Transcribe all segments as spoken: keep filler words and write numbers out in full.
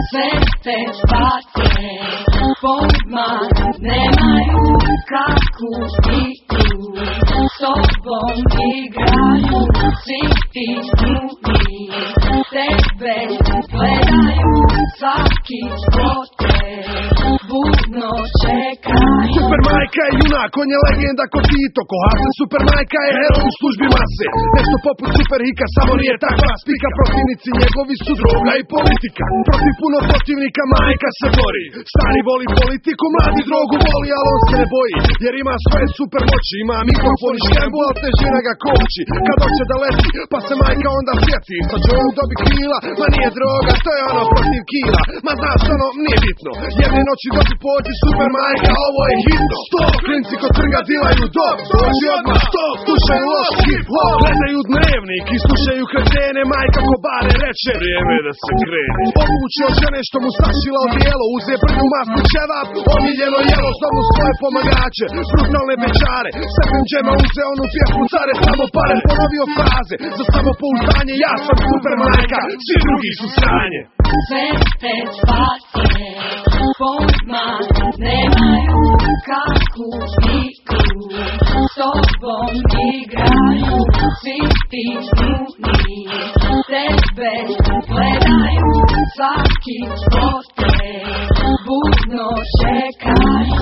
Sve te face pojma nemaju kakvu igru, sobom igraju svi ti ljudi, tebe gledaju svaki potez, budno čekaju. Super majka je junak, on je legenda ko Tito, ko Hasan. Super majka je heroj u službi mase, nešto poput Super Hika, samo nije takva spika. Protivnici njegovi su droga i politika, protiv puno protivnika majka se bori. Stari voli politiku, mladi drogu voli, ali on se ne boji, jer ima svoje super moći. Ima mikrofon i škembu, ali težina ga koči. Kad hoće da leti, pa se majka onda sjeti, sad će on dobi krila, ma nije droga, to je ono protiv kila. Ma znaš ono, nije bitno, jedne noći dobi pođi super majka, ovo je hitno. Stop, klinci kod trga dilaju dok, dođi odmah, stop, slušaju loš hip hop, gledaju dnevnik i slušaju kretene. Majka ko bare reče, vrijeme je da se krene. Odluči od žene što mu sašila odijelo, uze brnju masnu ćevap, omiljeno jelo, zovu svoje pomagače, brutalne bečare. Sebem džema uze onu pjesmu care, samo pare, ponovio fraze za samopouzdanje. Ja sam super majka, svi drugi su sranje. Sve te face pojma nemaju kakvu igru, sobom igraju svi ti ljudi, tebe gledaju svaki potez, budno čekaju.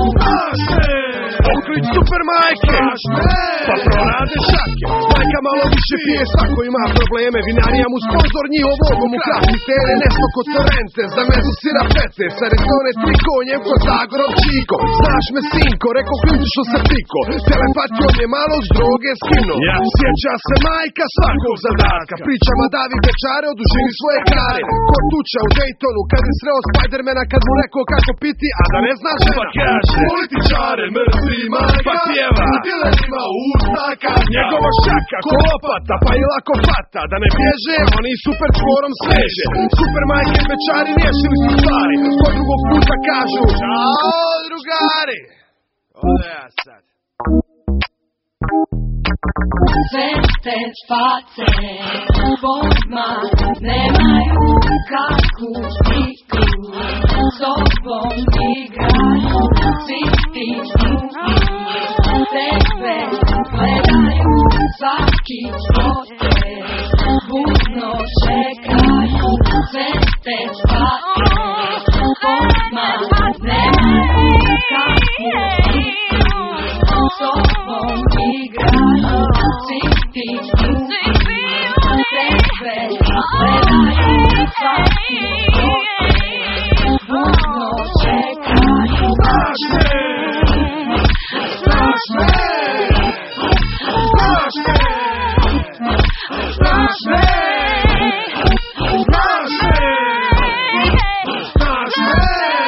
Oklič super majke, pa prorade šake. Majka malo više pije, svako ima probleme. Vinarija mu sponzor, njihovog mu krasni tere. Nešto kod Sorrente, za mezu sira pece. Sa Arizone triko, Njemko, Zagorov Čiko. Znaš me sinko, rekao klinci što se piko. Telepatijom je malo s droge skino. Ja. Sjeća se majka svakog zadatka, pričama davi bečare o dužini svoje kare. Kod tuča u Daytonu, kad je sreo Spidermana, kad mu rekao kako piti, a da ne zna žena. Pa kaže, političare mrzi majka, pa pjeva u dilerima usta kaže. Njegova šaka, ko lopata, pa i lako fata. Da ne bježe, oni super čvorom sveže. Super majke i bečari riješili su stvari, kod drugog puta kažu čao drugari. Ode ja sad. Sve te face pojma nemaju kakvu igru, sobom igraju svi ti ljudi, tebe gledaju svaki potez, budno čekaju. Sve te face pojma nemaju kakvu igru, sobom igraju svi ti ljudi, tebe gledaju svaki potez, budno čekaju. Znaš me, znaš me, znaš me, znaš me, znaš me, znaš me, znaš me.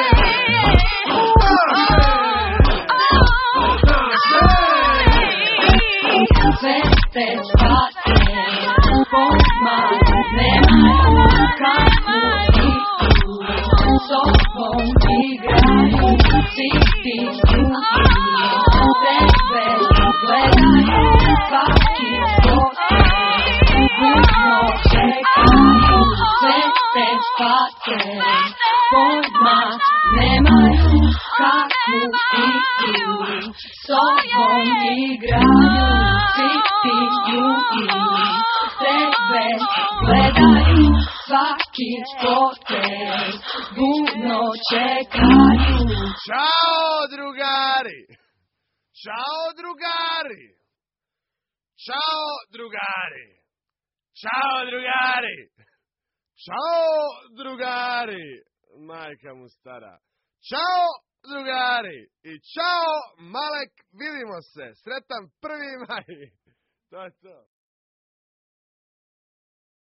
Sve te face pojma nemaju kakvu igru, sobom igraju svi ti ljudi, tebe gledaju svaki potez, budno čekaju. Sve te face pojma nemaju kakvu igru, sobom igraju svi ti ljudi, tebe gledaju svaki potez, budno čekaju. Ćao drugari, ćao drugari, ćao drugari, ćao drugari, ćao drugari. Majka mu stara. Ćao drugari i čao Malek, vidimo se. Sretan prvi maj. To je to.